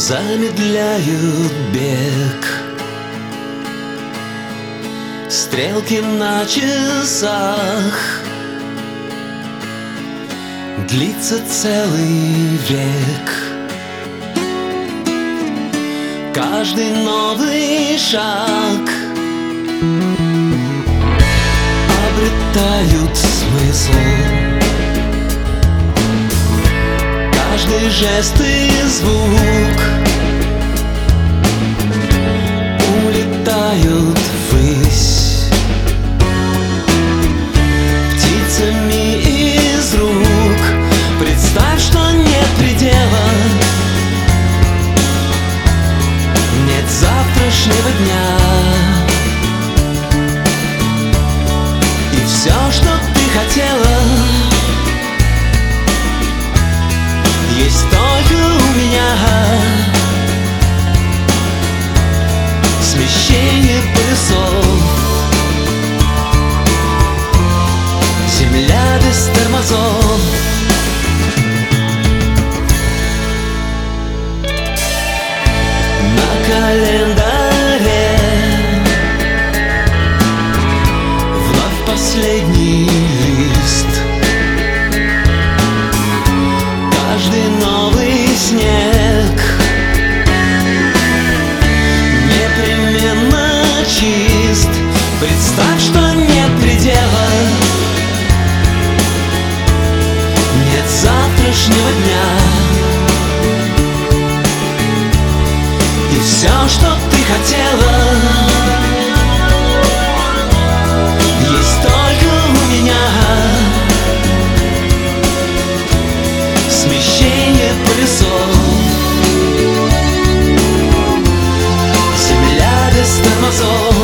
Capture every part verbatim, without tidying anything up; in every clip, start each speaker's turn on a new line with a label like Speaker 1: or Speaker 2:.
Speaker 1: замедляют бег. Стрелки на часах, длится целый век. Каждый новый шаг обретают смысл. Каждый жест и звук улетают ввысь. Птицами из рук представь, что нет предела, нет завтрашнего дня. И все, что ты хотела, есть только у меня. Смещение полюсов, земля без тормозов. На календаре вновь последний лист. Каждый новый снег непременно чист. Представь, что нет предела, нет завтрашнего дня. И все, что ты хотела, есть только у меня. Смещение полюсов, земля без тормозов.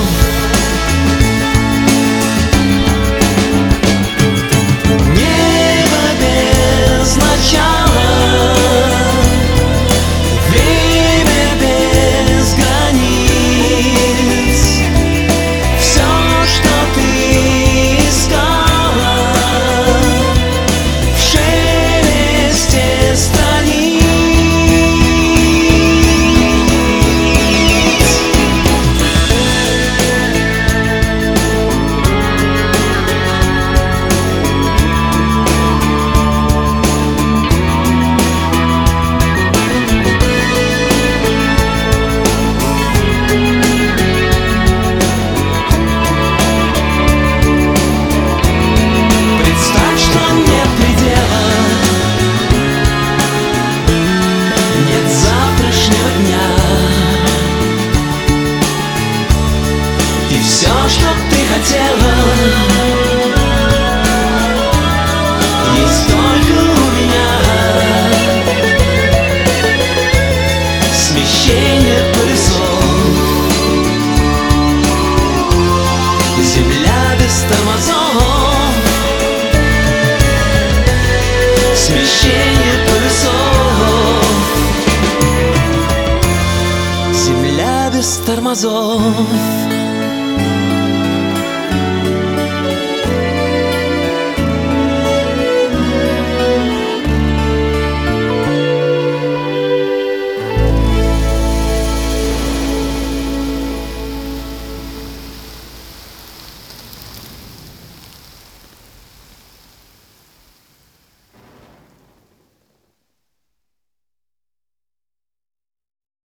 Speaker 1: Небо без начала, время без границ. Все, что ты искала, в шелесте страниц. Представь, что нет предела, нет завтрашнего дня. И все, что ты хотела, есть только у меня. Смещение полюсов, земля без тормозов. Смещение полюсов, земля без тормозов.